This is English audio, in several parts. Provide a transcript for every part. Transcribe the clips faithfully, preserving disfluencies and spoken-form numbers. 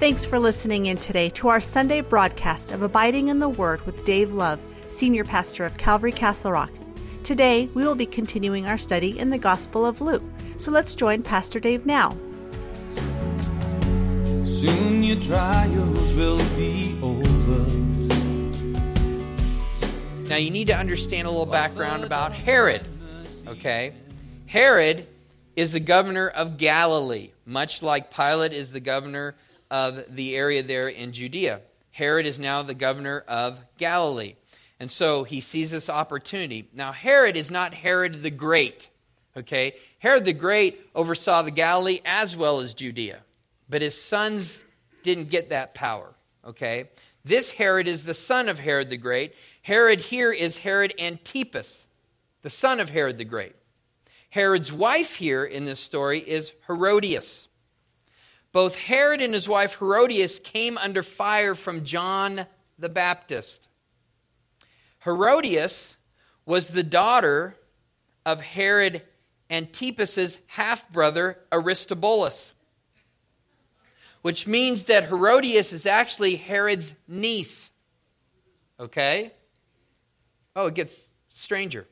Thanks for listening in today to our Sunday broadcast of Abiding in the Word with Dave Love, Senior Pastor of Calvary Castle Rock. Today, we will be continuing our study in the Gospel of Luke. So let's join Pastor Dave now. Soon your trials will be over. Now you need to understand a little background about Herod, okay? Herod is the governor of Galilee, much like Pilate is the governor of the area there in Judea. Herod is now the governor of Galilee. And so he sees this opportunity. Now Herod is not Herod the Great, okay? Herod the Great oversaw the Galilee as well as Judea. But his sons didn't get that power, okay? This Herod is the son of Herod the Great. Herod here is Herod Antipas, the son of Herod the Great. Herod's wife here in this story is Herodias. Both Herod and his wife Herodias came under fire from John the Baptist. Herodias was the daughter of Herod Antipas's half-brother Aristobulus, which means that Herodias is actually Herod's niece. Okay? Oh, it gets stranger.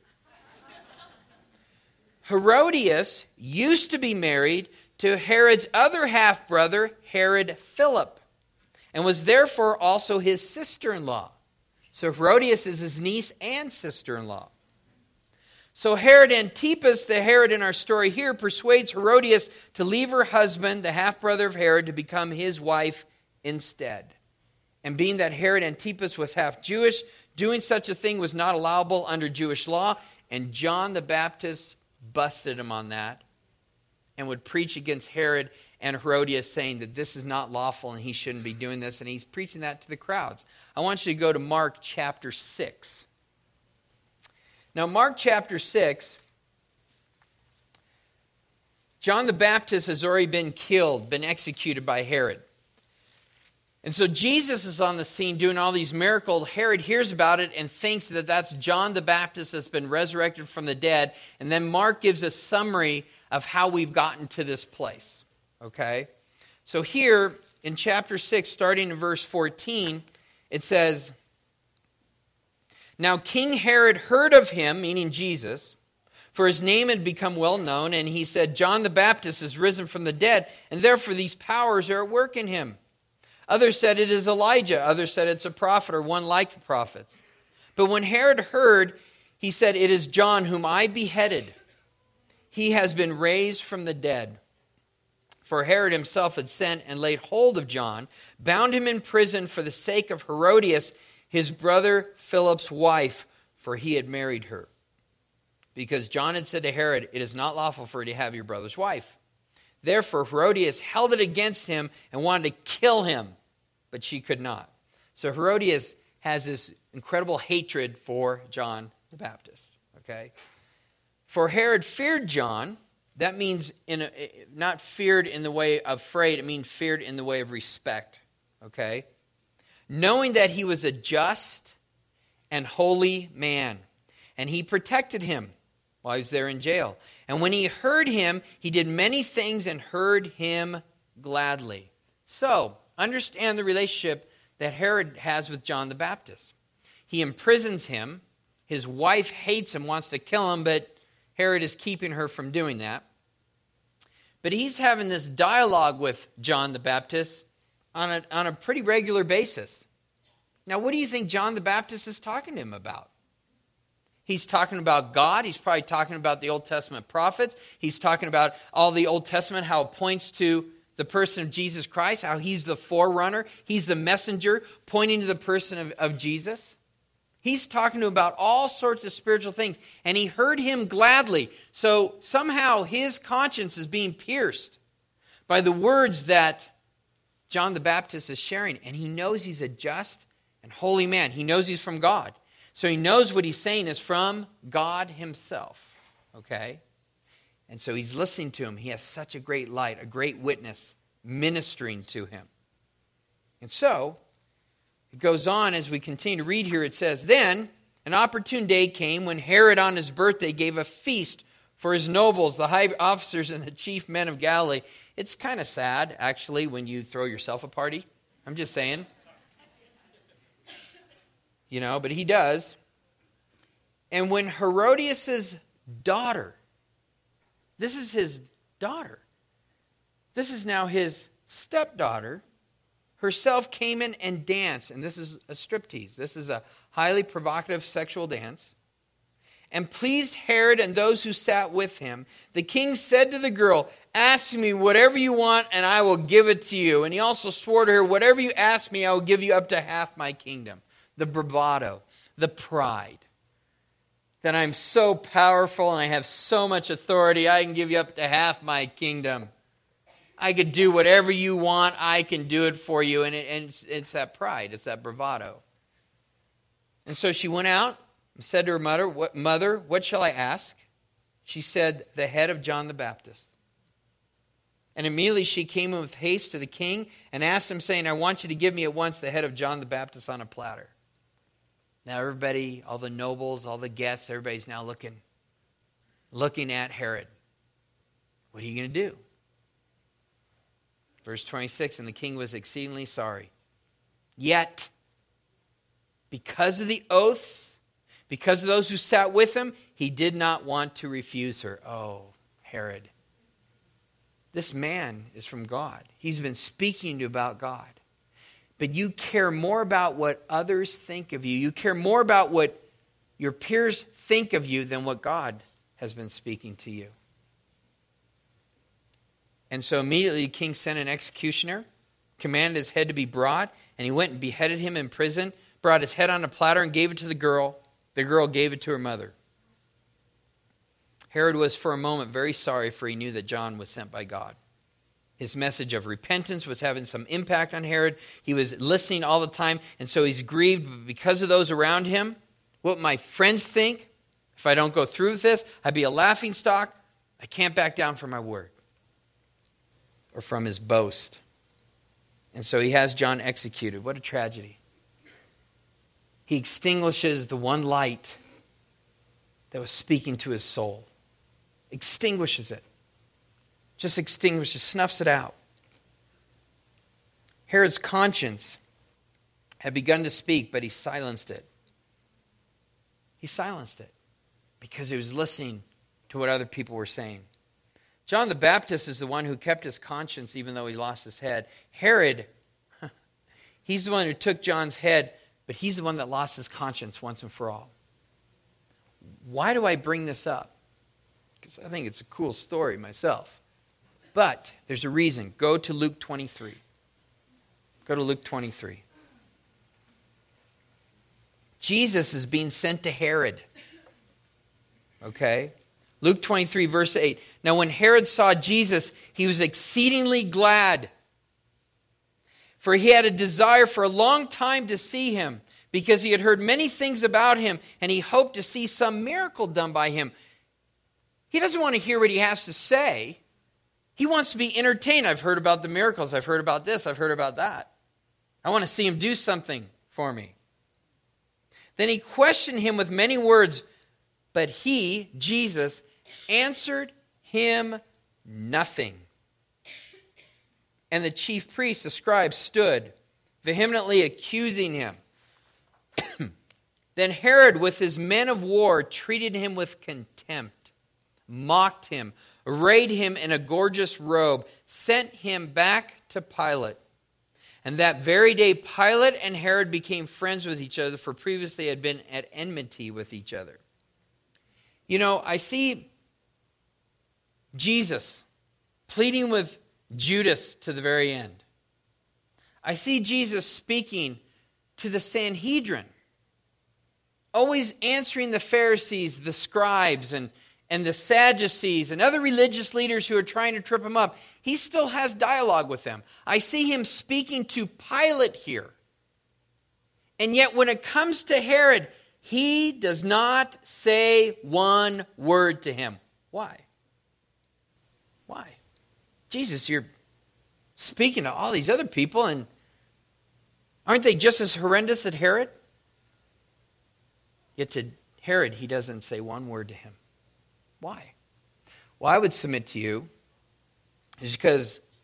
Herodias used to be married to Herod's other half-brother, Herod Philip, and was therefore also his sister-in-law. So Herodias is his niece and sister-in-law. So Herod Antipas, the Herod in our story here, persuades Herodias to leave her husband, the half-brother of Herod, to become his wife instead. And being that Herod Antipas was half Jewish, doing such a thing was not allowable under Jewish law, and John the Baptist busted him on that and would preach against Herod and Herodias, saying that this is not lawful and he shouldn't be doing this, and he's preaching that to the crowds. I want you to go to Mark chapter six. Now, Mark chapter six, John the Baptist has already been killed, been executed by Herod. And so Jesus is on the scene doing all these miracles. Herod hears about it and thinks that that's John the Baptist that's been resurrected from the dead. And then Mark gives a summary of how we've gotten to this place. Okay? So here in chapter six, starting in verse fourteen, it says, "Now King Herod heard of him," meaning Jesus, "for his name had become well known, and he said, John the Baptist is risen from the dead, and therefore these powers are at work in him. Others said it is Elijah. Others said it's a prophet or one like the prophets. But when Herod heard, he said, it is John whom I beheaded. He has been raised from the dead. For Herod himself had sent and laid hold of John, bound him in prison for the sake of Herodias, his brother Philip's wife, for he had married her. Because John had said to Herod, it is not lawful for you to have your brother's wife. Therefore Herodias held it against him and wanted to kill him, but she could not. So Herodias has this incredible hatred for John the Baptist. Okay? For Herod feared John. That means in a, not feared in the way of afraid. It means feared in the way of respect. Okay? Knowing that he was a just and holy man. And he protected him while he was there in jail. And when he heard him, he did many things and heard him gladly. So, understand the relationship that Herod has with John the Baptist. He imprisons him. His wife hates him, wants to kill him, but Herod is keeping her from doing that. But he's having this dialogue with John the Baptist on a, on a pretty regular basis. Now, what do you think John the Baptist is talking to him about? He's talking about God. He's probably talking about the Old Testament prophets. He's talking about all the Old Testament, how it points to the person of Jesus Christ, how he's the forerunner. He's the messenger pointing to the person of, of Jesus. He's talking to him about all sorts of spiritual things. And he heard him gladly. So somehow his conscience is being pierced by the words that John the Baptist is sharing. And he knows he's a just and holy man. He knows he's from God. So he knows what he's saying is from God himself. Okay? And so he's listening to him. He has such a great light, a great witness ministering to him. And so, it goes on as we continue to read here. It says, Then an opportune day came when Herod on his birthday gave a feast for his nobles, the high officers, and the chief men of Galilee. It's kind of sad, actually, when you throw yourself a party. I'm just saying. You know, but he does. And when Herodias' daughter, this is his daughter, this is now his stepdaughter, herself came in and danced. And this is a striptease. This is a highly provocative sexual dance. And pleased Herod and those who sat with him. The king said to the girl, ask me whatever you want and I will give it to you. And he also swore to her, whatever you ask me, I will give you up to half my kingdom. The bravado, the pride. That I'm so powerful and I have so much authority, I can give you up to half my kingdom. I could do whatever you want, I can do it for you. And, it, and it's, it's that pride, it's that bravado. And so she went out and said to her mother, what, Mother, what shall I ask? She said, the head of John the Baptist. And immediately she came in with haste to the king and asked him, saying, I want you to give me at once the head of John the Baptist on a platter. Now everybody, all the nobles, all the guests, everybody's now looking, looking at Herod. What are you going to do? Verse twenty-six, and the king was exceedingly sorry. Yet, because of the oaths, because of those who sat with him, he did not want to refuse her. Oh, Herod. This man is from God. He's been speaking to you about God. But you care more about what others think of you. You care more about what your peers think of you than what God has been speaking to you. And so immediately the king sent an executioner, commanded his head to be brought, and he went and beheaded him in prison, brought his head on a platter and gave it to the girl. The girl gave it to her mother. Herod was for a moment very sorry, for he knew that John was sent by God. His message of repentance was having some impact on Herod. He was listening all the time, and so he's grieved because of those around him. What my friends think, if I don't go through with this, I'd be a laughingstock. I can't back down from my word or from his boast. And so he has John executed. What a tragedy. He extinguishes the one light that was speaking to his soul. Extinguishes it. Just extinguishes, snuffs it out. Herod's conscience had begun to speak, but he silenced it. He silenced it because he was listening to what other people were saying. John the Baptist is the one who kept his conscience even though he lost his head. Herod, he's the one who took John's head, but he's the one that lost his conscience once and for all. Why do I bring this up? Because I think it's a cool story myself. But there's a reason. Go to Luke twenty-three. Go to Luke twenty-three. Jesus is being sent to Herod. Okay? Luke twenty-three, verse eight. Now when Herod saw Jesus, he was exceedingly glad, for he had a desire for a long time to see him, because he had heard many things about him, and he hoped to see some miracle done by him. He doesn't want to hear what he has to say. He wants to be entertained. I've heard about the miracles. I've heard about this. I've heard about that. I want to see him do something for me. Then he questioned him with many words, but he, Jesus, answered him nothing. And the chief priests, the scribes, stood, vehemently accusing him. Then Herod, with his men of war, treated him with contempt, mocked him, arrayed him in a gorgeous robe, sent him back to Pilate. And that very day, Pilate and Herod became friends with each other, for previously they had been at enmity with each other. You know, I see Jesus pleading with Judas to the very end. I see Jesus speaking to the Sanhedrin, always answering the Pharisees, the scribes, and, and the Sadducees, and other religious leaders who are trying to trip him up. He still has dialogue with them. I see him speaking to Pilate here. And yet when it comes to Herod, he does not say one word to him. Why? Why? Jesus, you're speaking to all these other people, and aren't they just as horrendous as Herod? Yet to Herod, he doesn't say one word to him. Why? Well, I would submit to you is because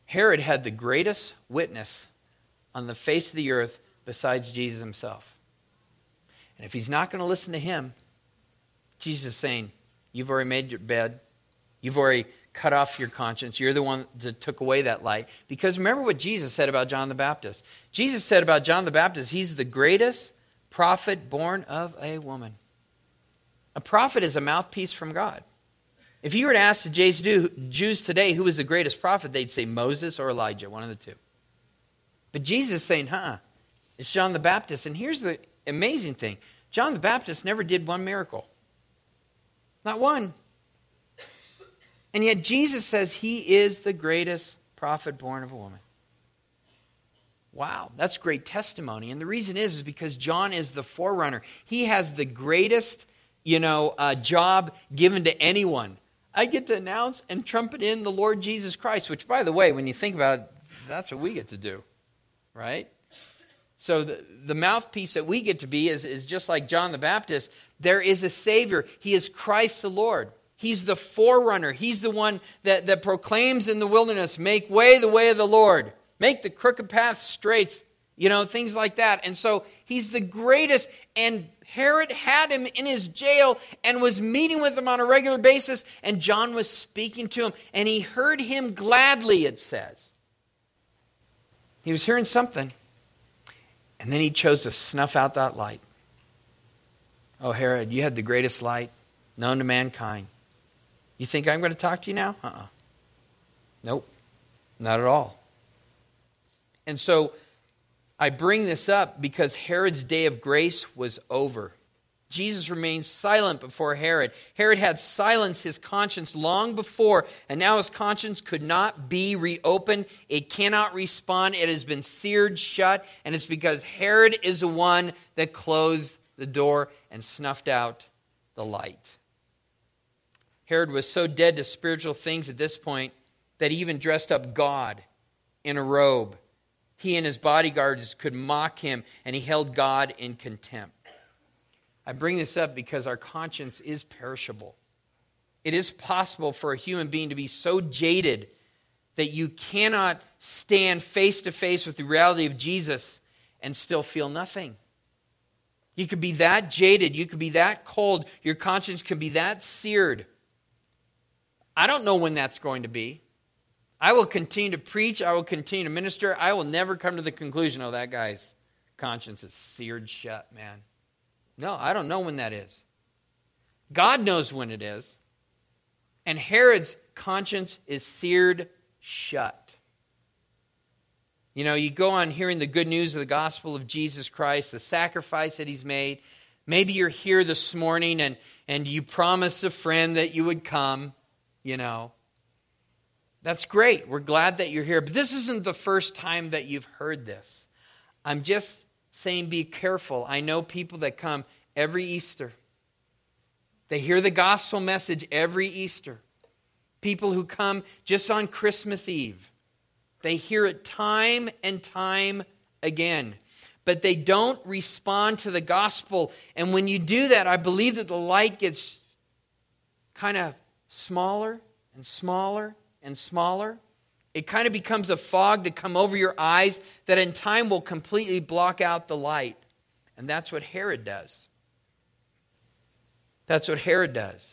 Herod had the greatest witness on the face of the earth besides Jesus himself. And if he's not going to listen to him, Jesus is saying, you've already made your bed. You've already cut off your conscience. You're the one that took away that light. Because remember what Jesus said about John the Baptist. Jesus said about John the Baptist, he's the greatest prophet born of a woman. A prophet is a mouthpiece from God. If you were to ask the Jews today who was the greatest prophet, they'd say Moses or Elijah, one of the two. But Jesus is saying, huh, it's John the Baptist. And here's the amazing thing. John the Baptist never did one miracle. Not one. And yet Jesus says he is the greatest prophet born of a woman. Wow, that's great testimony. And the reason is, is because John is the forerunner. He has the greatest, you know, uh, job given to anyone. I get to announce and trumpet in the Lord Jesus Christ, which, by the way, when you think about it, that's what we get to do, right? So the, the mouthpiece that we get to be is, is just like John the Baptist. There is a Savior. He is Christ the Lord. He's the forerunner. He's the one that, that proclaims in the wilderness, make way the way of the Lord. Make the crooked path straight. You know, things like that. And so he's the greatest. And Herod had him in his jail and was meeting with him on a regular basis. And John was speaking to him. And he heard him gladly, it says. He was hearing something. And then he chose to snuff out that light. Oh, Herod, you had the greatest light known to mankind. You think I'm going to talk to you now? Uh-uh. Nope. Not at all. And so I bring this up because Herod's day of grace was over. Jesus remained silent before Herod. Herod had silenced his conscience long before, and now his conscience could not be reopened. It cannot respond. It has been seared shut, and it's because Herod is the one that closed the door and snuffed out the light. Herod was so dead to spiritual things at this point that he even dressed up God in a robe. He and his bodyguards could mock him, and he held God in contempt. I bring this up because our conscience is perishable. It is possible for a human being to be so jaded that you cannot stand face to face with the reality of Jesus and still feel nothing. You could be that jaded. You could be that cold. Your conscience could be that seared. I don't know when that's going to be. I will continue to preach. I will continue to minister. I will never come to the conclusion, oh, that guy's conscience is seared shut, man. No, I don't know when that is. God knows when it is. And Herod's conscience is seared shut. You know, you go on hearing the good news of the gospel of Jesus Christ, the sacrifice that he's made. Maybe you're here this morning and, and you promised a friend that you would come, you know. That's great. We're glad that you're here. But this isn't the first time that you've heard this. I'm just saying be careful. I know people that come every Easter. They hear the gospel message every Easter. People who come just on Christmas Eve. They hear it time and time again. But they don't respond to the gospel. And when you do that, I believe that the light gets kind of smaller and smaller and smaller. It kind of becomes a fog to come over your eyes that in time will completely block out the light. And that's what Herod does. That's what Herod does.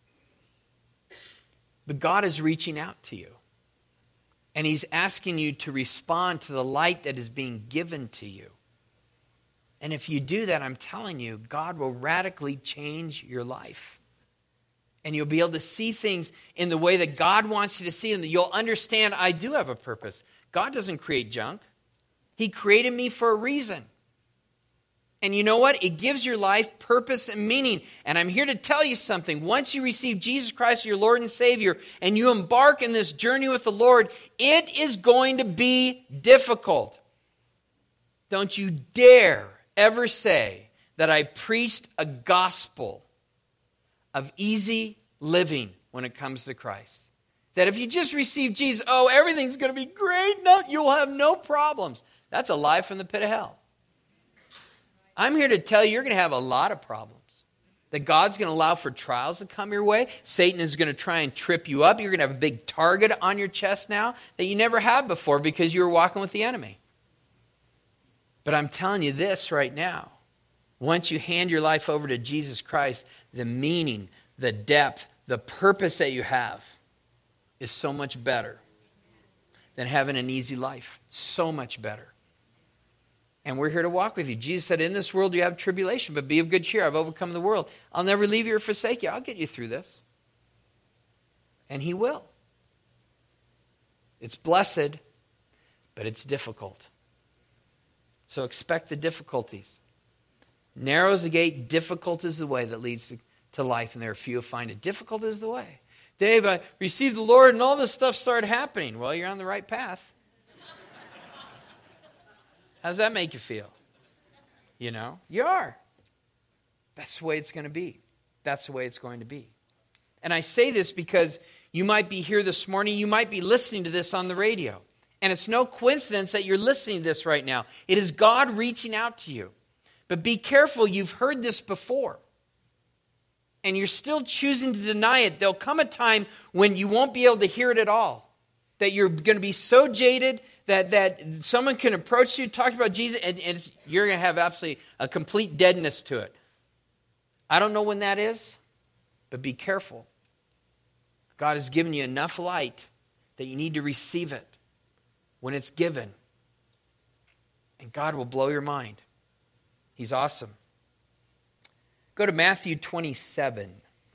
But God is reaching out to you. And he's asking you to respond to the light that is being given to you. And if you do that, I'm telling you, God will radically change your life. And you'll be able to see things in the way that God wants you to see them. That you'll understand, I do have a purpose. God doesn't create junk. He created me for a reason. And you know what? It gives your life purpose and meaning. And I'm here to tell you something. Once you receive Jesus Christ, your Lord and Savior, and you embark in this journey with the Lord, it is going to be difficult. Don't you dare ever say that I preached a gospel of easy living when it comes to Christ. That if you just receive Jesus, oh, everything's going to be great. No, you'll have no problems. That's a lie from the pit of hell. I'm here to tell you, you're going to have a lot of problems. That God's going to allow for trials to come your way. Satan is going to try and trip you up. You're going to have a big target on your chest now that you never had before because you were walking with the enemy. But I'm telling you this right now. Once you hand your life over to Jesus Christ, the meaning, the depth, the purpose that you have is so much better than having an easy life. So much better. And we're here to walk with you. Jesus said, in this world you have tribulation, but be of good cheer. I've overcome the world. I'll never leave you or forsake you. I'll get you through this. And he will. It's blessed, but it's difficult. So expect the difficulties. Narrow is the gate, difficult is the way that leads to, to life, and there are few who find it. Difficult is the way. Dave, I received the Lord and all this stuff started happening. Well, you're on the right path. How does that make you feel? You know, you are. That's the way it's going to be. That's the way it's going to be. And I say this because you might be here this morning. You might be listening to this on the radio. And it's no coincidence that you're listening to this right now. It is God reaching out to you. But be careful, you've heard this before. And you're still choosing to deny it. There'll come a time when you won't be able to hear it at all. That you're going to be so jaded that, that someone can approach you, talk about Jesus, and, and it's, you're going to have absolutely a complete deadness to it. I don't know when that is, but be careful. God has given you enough light that you need to receive it when it's given. And God will blow your mind. He's awesome. Go to Matthew twenty-seven.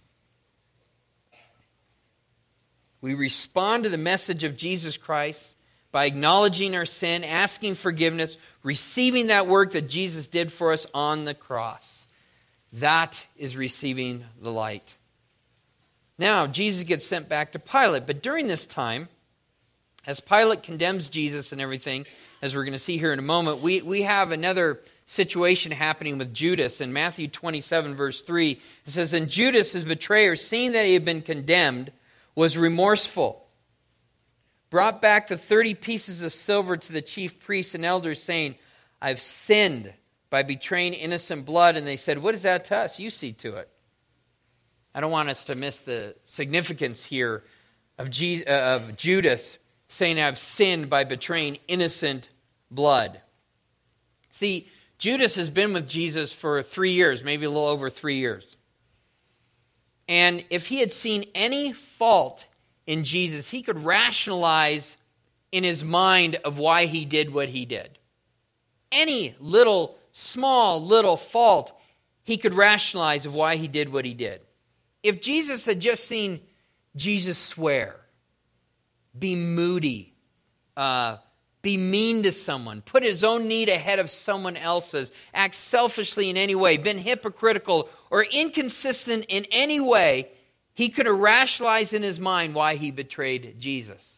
We respond to the message of Jesus Christ by acknowledging our sin, asking forgiveness, receiving that work that Jesus did for us on the cross. That is receiving the light. Now, Jesus gets sent back to Pilate, but during this time, as Pilate condemns Jesus and everything, as we're going to see here in a moment, we, we have another situation happening with Judas. In Matthew twenty-seven, verse three, it says, and Judas, his betrayer, seeing that he had been condemned, was remorseful, brought back the thirty pieces of silver to the chief priests and elders, saying, I've sinned by betraying innocent blood. And they said, what is that to us? You see to it. I don't want us to miss the significance here of, Jesus, uh, of Judas saying, I've sinned by betraying innocent blood. See, Judas has been with Jesus for three years, maybe a little over three years. And if he had seen any fault in Jesus, he could rationalize in his mind of why he did what he did. Any little, small, little fault, he could rationalize of why he did what he did. If Jesus had just seen Jesus swear, be moody, uh, be mean to someone, put his own need ahead of someone else's, act selfishly in any way, been hypocritical or inconsistent in any way, he could have rationalized in his mind why he betrayed Jesus.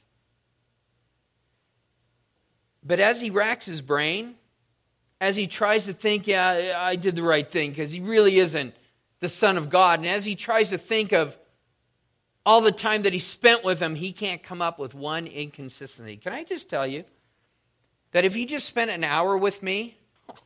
But as he racks his brain, as he tries to think, yeah, I did the right thing, because he really isn't the Son of God, and as he tries to think of all the time that he spent with him, he can't come up with one inconsistency. Can I just tell you that if you just spent an hour with me,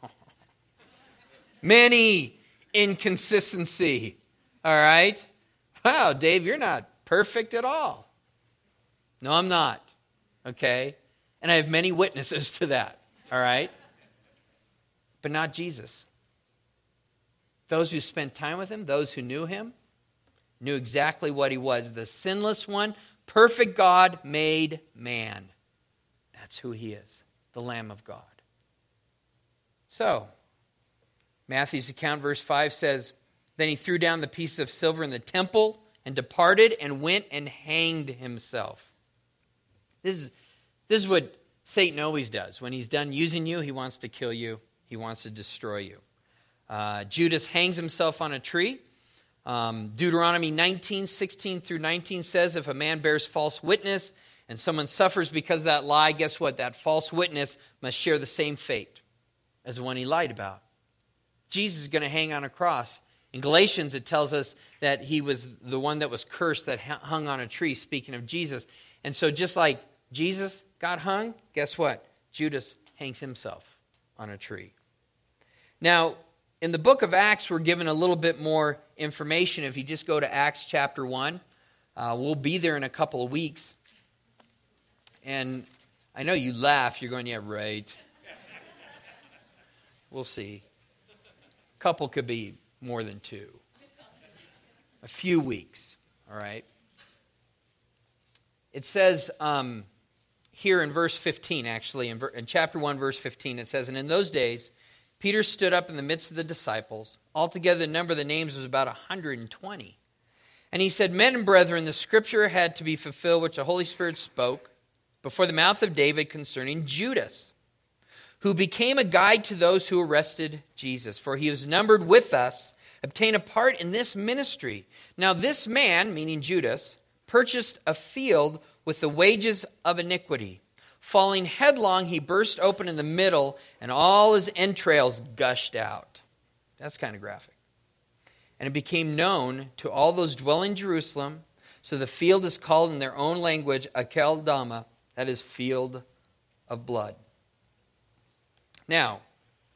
many inconsistency, all right? Wow, Dave, you're not perfect at all. No, I'm not, okay? And I have many witnesses to that, all right? But not Jesus. Those who spent time with him, those who knew him, knew exactly what he was. The sinless one, perfect God made man. That's who he is, the Lamb of God. So, Matthew's account, verse five says, then he threw down the piece of silver in the temple and departed and went and hanged himself. This is, this is what Satan always does. When he's done using you, he wants to kill you. He wants to destroy you. Uh, Judas hangs himself on a tree. Um, Deuteronomy nineteen, sixteen through nineteen says, if a man bears false witness and someone suffers because of that lie, guess what? That false witness must share the same fate as the one he lied about. Jesus is going to hang on a cross. In Galatians, it tells us that he was the one that was cursed that hung on a tree, speaking of Jesus. And so just like Jesus got hung, guess what? Judas hangs himself on a tree. Now, in the book of Acts, we're given a little bit more information. If you just go to Acts chapter one, uh, we'll be there in a couple of weeks. And I know you laugh. You're going, yeah, right. We'll see. A couple could be more than two. A few weeks, all right? It says um, here in verse fifteen, actually, in, ver- in chapter one, verse fifteen, it says, "And in those days, Peter stood up in the midst of the disciples. Altogether, the number of the names was about one hundred twenty. And he said, 'Men and brethren, the scripture had to be fulfilled, which the Holy Spirit spoke before the mouth of David concerning Judas, who became a guide to those who arrested Jesus. For he was numbered with us, obtained a part in this ministry. Now this man,'" meaning Judas, "'purchased a field with the wages of iniquity. Falling headlong, he burst open in the middle, and all his entrails gushed out.'" That's kind of graphic. "And it became known to all those dwelling in Jerusalem. So the field is called in their own language Akeldama, that is, field of blood." Now,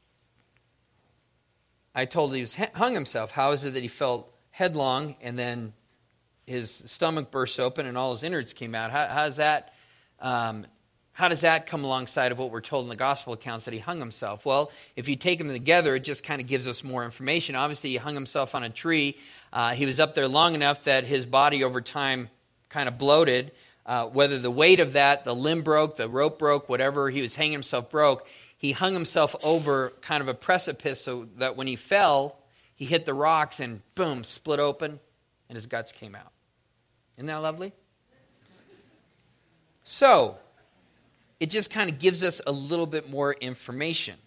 I told he was hung himself. How is it that he fell headlong and then his stomach burst open and all his innards came out? How, how does that um, how does that come alongside of what we're told in the gospel accounts that he hung himself? Well, if you take them together, it just kind of gives us more information. Obviously, he hung himself on a tree. Uh, he was up there long enough that his body over time kind of bloated. Uh, whether the weight of that, the limb broke, the rope broke, whatever he was hanging himself broke, he hung himself over kind of a precipice so that when he fell, he hit the rocks and boom, split open, and his guts came out. Isn't that lovely? So, it just kind of gives us a little bit more information.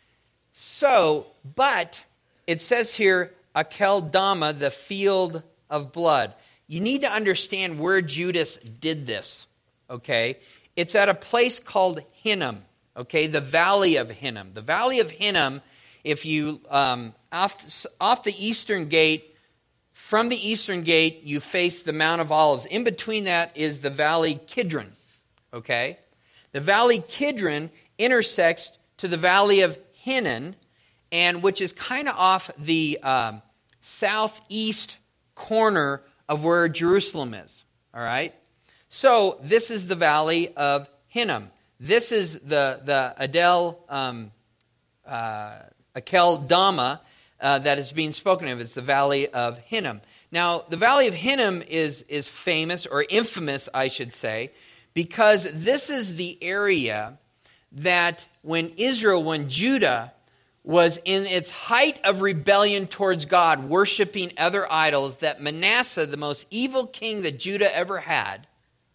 So, but it says here, Akeldama, the field of blood. You need to understand where Judas did this, okay? It's at a place called Hinnom, okay? The Valley of Hinnom. The Valley of Hinnom, if you, um, off, off the eastern gate, from the eastern gate, you face the Mount of Olives. In between that is the Valley Kidron, okay? The Valley Kidron intersects to the Valley of Hinnom, and which is kind of off the um, southeast corner of where Jerusalem is, all right? So this is the Valley of Hinnom. This is the, the Adel, um, uh, Akeldama uh, that is being spoken of. It's the Valley of Hinnom. Now, the Valley of Hinnom is, is famous, or infamous, I should say, because this is the area that when Israel, when Judah was in its height of rebellion towards God, worshiping other idols, that Manasseh, the most evil king that Judah ever had,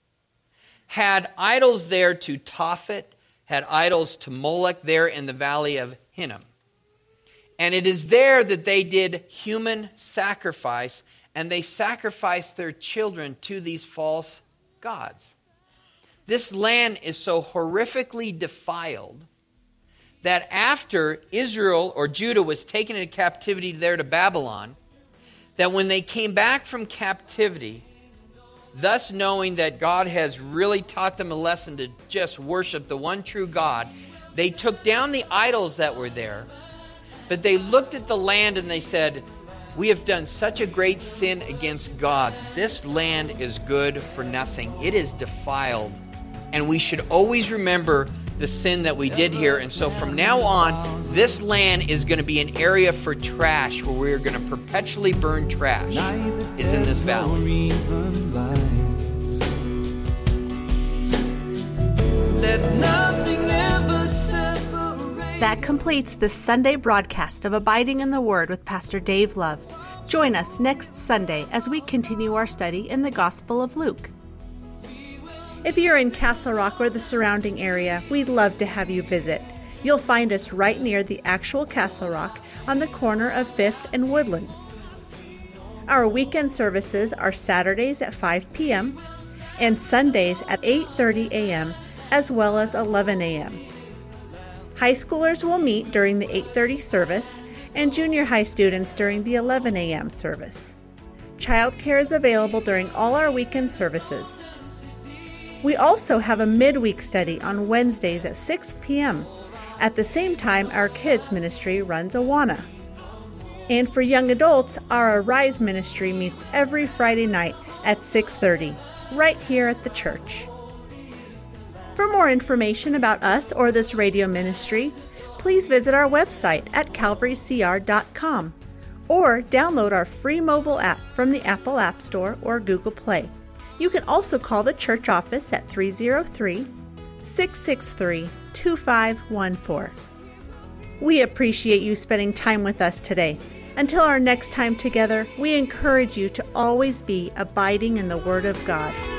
had idols there to Tophet, had idols to Moloch there in the Valley of Hinnom. And it is there that they did human sacrifice, and they sacrificed their children to these false gods. This land is so horrifically defiled that after Israel or Judah was taken into captivity there to Babylon, that when they came back from captivity, thus knowing that God has really taught them a lesson to just worship the one true God, they took down the idols that were there, but they looked at the land and they said, "We have done such a great sin against God. This land is good for nothing. It is defiled. And we should always remember the sin that we did here. And so from now on, this land is going to be an area for trash, where we're going to perpetually burn trash, is in this valley." That completes the Sunday broadcast of Abiding in the Word with Pastor Dave Love. Join us next Sunday as we continue our study in the Gospel of Luke. If you're in Castle Rock or the surrounding area, we'd love to have you visit. You'll find us right near the actual Castle Rock on the corner of fifth and Woodlands. Our weekend services are Saturdays at five p.m. and Sundays at eight thirty a.m. as well as eleven a.m. High schoolers will meet during the eight thirty service and junior high students during the eleven a.m. service. Childcare is available during all our weekend services. We also have a midweek study on Wednesdays at six p.m. At the same time, our kids ministry runs Awana. And for young adults, our Arise ministry meets every Friday night at six thirty, right here at the church. For more information about us or this radio ministry, please visit our website at calvary c r dot com or download our free mobile app from the Apple App Store or Google Play. You can also call the church office at three oh three, six six three, two five one four. We appreciate you spending time with us today. Until our next time together, we encourage you to always be abiding in the Word of God.